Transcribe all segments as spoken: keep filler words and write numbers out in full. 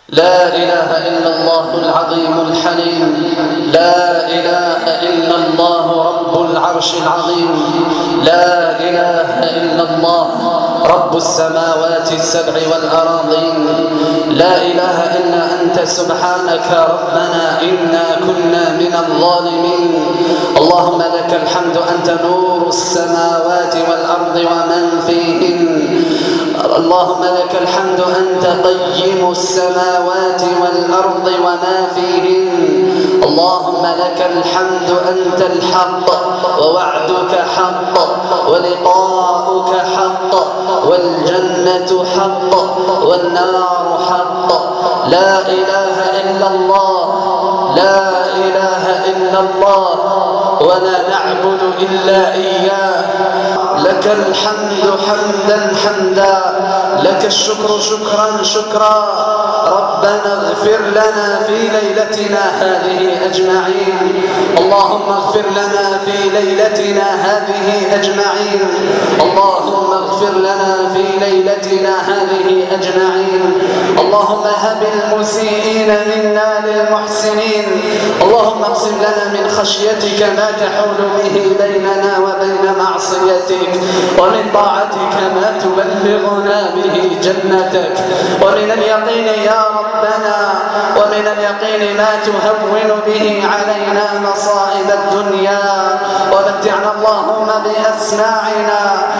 لا إله إلا الله العظيم الحليم، لا إله إلا الله رب العرش العظيم، لا إله إلا الله رب السماوات السبع والأراضين، لا إله إلا أنت سبحانك ربنا إنا كنا من الظالمين. اللهم لك الحمد، أنت نور السماوات والأرض ومن فيهن. اللهم لك الحمد، أنت قيم السماوات والأرض وما فيهن. اللهم لك الحمد، أنت الحق ووعدك حق ولقاؤك حق والجنة حق والنار حق. لا إله إلا الله، لا إله إلا الله، ولا نعبد إلا إياه. لك الحمد حمدا حمدا، لك الشكر شكرا شكرا. ربنا اغفر لنا في ليلتنا هذه أجمعين، اللهم اغفر لنا في ليلتنا هذه أجمعين، اللهم اغفر لنا في ليلتنا هذه أجمعين. اللهم هب المسيئين منا للمحسنين، اللهم اقسم لنا من خشيتك ما تحول به بيننا وبين معصيتك، ومن طاعتك ما تبلغنا به جنتك، ومن اليقين يا ربنا ومن اليقين ما تهون به علينا مصائب الدنيا. ومتعنا اللهم بأسماعنا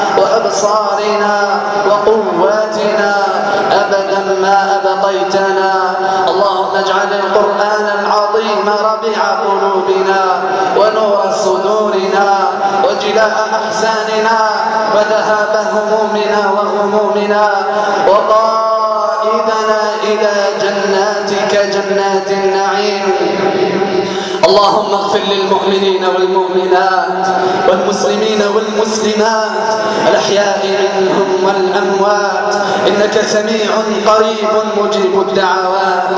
وأبصارنا وقواتنا أبدا ما أبقيتنا. اللهم اجعل القرآن العظيم ربيع قلوبنا ونور صدورنا وجلاء أحزاننا وذهاب همومنا وغمومنا وقائدنا إلى جناتك جنات النعيم. اللهم اغفر للمؤمنين والمؤمنات والمسلمين والمسلمات الأحياء منهم والأموات، إنك سميع قريب مجيب الدعوات.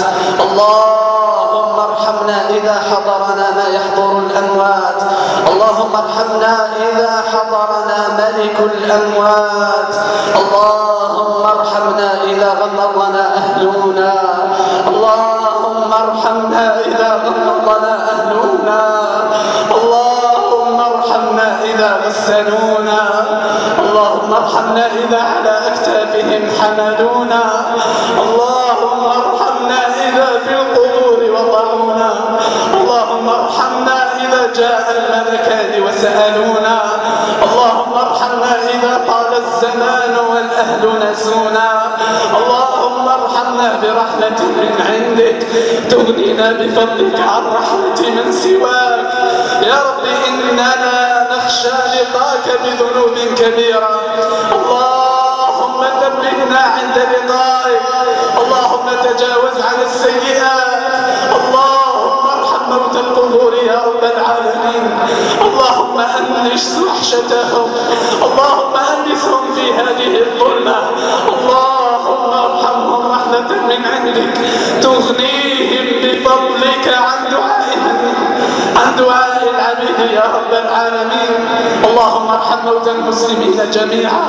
اللهم ارحمنا إذا حضرنا ما يحضر الأموات، اللهم ارحمنا إذا حضرنا ملك الأموات، اللهم ارحمنا إذا غمضنا أهلنا، اللهم ارحمنا إذا غمضنا أهلنا، اللهم ارحمنا إذا غسلونا، اللهم ارحمنا إذا على أكتافهم حملونا، اللهم ارحمنا إذا في القبور وضعونا، اللهم ارحمنا إذا جاء الملكان وسألونا، اللهم ارحمنا إذا طال الزمان والأهل نسونا، اللهم ارحمنا برحمة من عندك تغنينا بفضلك عن رحمة من سواك. يا رب إننا نخشى لقاك بذنوب كبيرة، اللهم نبهنا عند لقائك، اللهم تجاوز عن السيئات، اللهم ارحم موتى القبور يا رب العالمين، اللهم أنس وحشتهم، اللهم أنسهم في هذه الظلمة، اللهم ارحمهم رحمة من عندك تغنيهم بفضلك عن دعائهم عن دعاء العبيد يا رب العالمين. اللهم ارحم موتى المسلمين جميعا،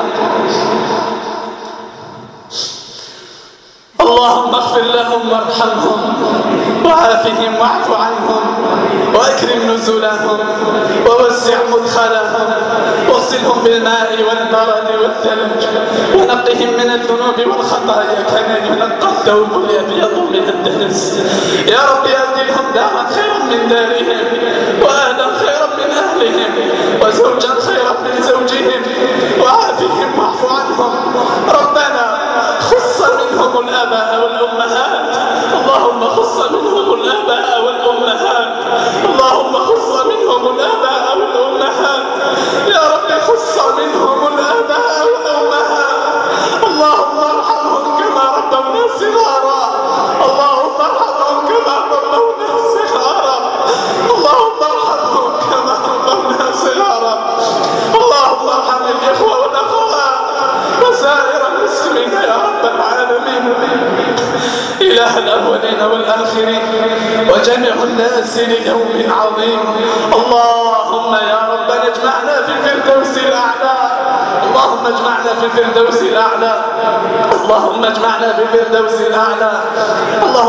اللهم اغفر لهم وارحمهم وعافهم واعف عنهم واكرم نزلهم ووسع مدخلهم واغسلهم بالماء والبرد والثلج ونقهم من الذنوب والخطايا كما ينقى الثوب الابيض من الدنس. يا رب ابدلهم دارا خيرا من دارهم واهلا خيرا من اهلهم وزوجا خيرا من زوجهم وعافهم واعف عنهم. ربنا خص منهم الآباء والأمهات، اللهم خص منهم الآباء والأمهات، اللهم خص منهم الآباء والأمهات، يا رب خص منهم الآباء والأمهات، اللهم ارحمهم كما ربونا صغارا، اللهم ارحمهم كما ربونا صغارا، اللهم ارحمهم كما ربونا صغارا، اللهم ارحم الإخوة والأخوات وسائر المسلمين يا رب العالمين، إله الأولين والآخرين وجميع الناس ليوم عظيم. اللهم يا رب اجمعنا في الفردوس الأعلى، اللهم اجمعنا في الفردوس الأعلى، اللهم اجمعنا في الفردوس الأعلى.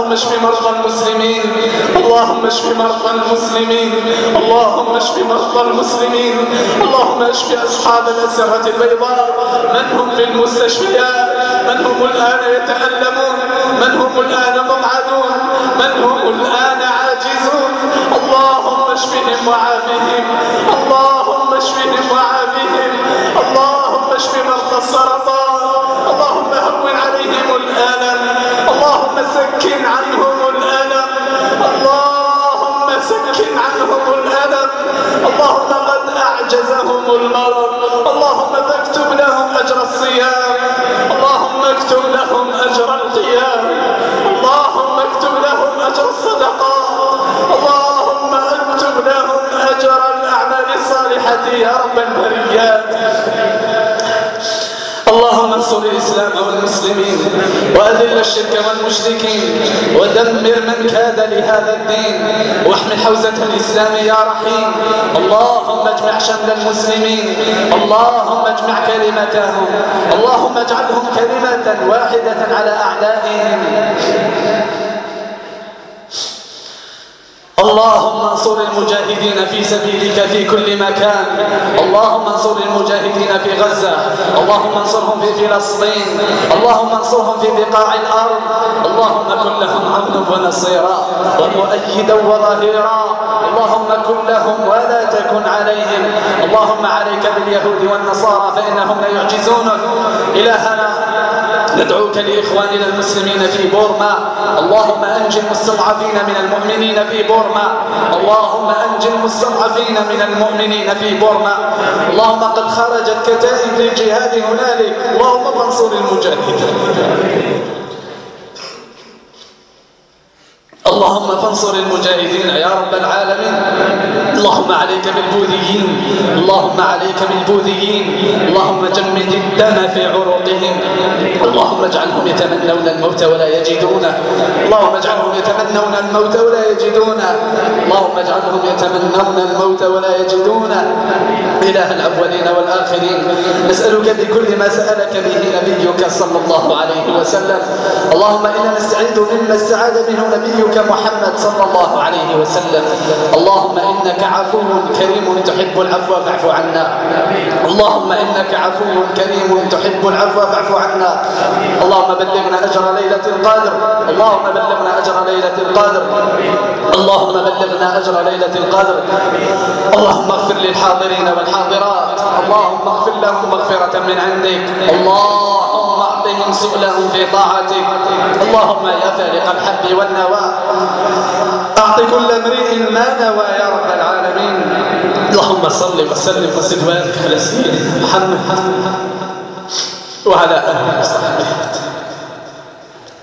اللهم اشف مرضى المسلمين، اللهم اشف مرضى المسلمين، اللهم اشف مرضى المسلمين، اللهم اشف أصحاب الأسرة البيضاء، من هم في المستشفيات، من هم الآن يتألمون، من هم الآن مقعدون، من هم الآن عاجزون. اللهم اشفهم وعافهم، اللهم اشفهم وعافهم، اللهم اشف مرضى السرطان، اللهم هون عليهم الألم، اللهم سكن عنهم الألم، اللهم سكن عنهم الألم، اللهم قد أعجزهم المرض، اللهم فاكتب لهم أجر الصيام، اللهم اكتب لهم أجر القيام، اللهم اكتب لهم أجر الصدقات، اللهم اكتب لهم أجر الأعمال الصالحة يا رب البريات. اللهم انصر الإسلام والمسلمين وأذل الشرك والمشركين ودمر من كاد لهذا الدين واحمي حوزة الإسلام يا رحيم. اللهم اجمع شمل المسلمين، اللهم اجمع كلمتهم، اللهم اجعلهم كلمة واحدة على أعدائهم. اللهم انصر المجاهدين في سبيلك في كل مكان، اللهم انصر المجاهدين في غزة، اللهم انصرهم في فلسطين، اللهم انصرهم في بقاع الأرض، اللهم كن لهم عونا ونصيرا ومؤيدا وظهيرا، اللهم كن لهم ولا تكن عليهم. اللهم عليك باليهود والنصارى فإنهم لا يعجزونك. إلهنا ندعوك لإخواننا المسلمين في بورما، اللهم أنجي المستضعفين من المؤمنين في بورما، اللهم أنجي المستضعفين من المؤمنين في بورما. اللهم قد خرجت كتائب للجهاد هنالك، اللهم فانصر المجاهدين، اللهم فانصر المجاهدين يا رب العالمين. اللهم عليك بالبوذيين، اللهم عليك بالبوذيين، اللهم جمد الدم في عروقهم، اللهم اجعلهم يتمنون الموت ولا يجدونه، اللهم اجعلهم يتمنون الموت ولا يجدونه، اللهم اجعلهم يتمنون الموت ولا يجدونه. إله الأولين والآخرين، نسألك بكل ما سألك به نبيك صلى الله عليه وسلم. اللهم إنا نستعيذ مما استعاذ منه نبيك محمد صلى الله عليه وسلم. اللهم إنك عفو كريم تحب العفو فاعف عنا، اللهم إنك عفو كريم تحب العفو فاعف عنا. اللهم بلغنا أجر ليلة القدر، اللهم بلغنا أجر ليلة القدر، اللهم بلغنا أجر ليلة القدر. اللهم اغفر للحاضرين والحاضرات، اللهم اغفر لهم مغفرة من عندك، اللهم اعطهم سؤلهم في طاعتك. اللهم يا فارق الحب والنوى أعط كل امرئ ما نوى يا رب العالمين. اللهم صل وسلم وزد وبارك على سيدنا محمد وعلى آله وصحبه.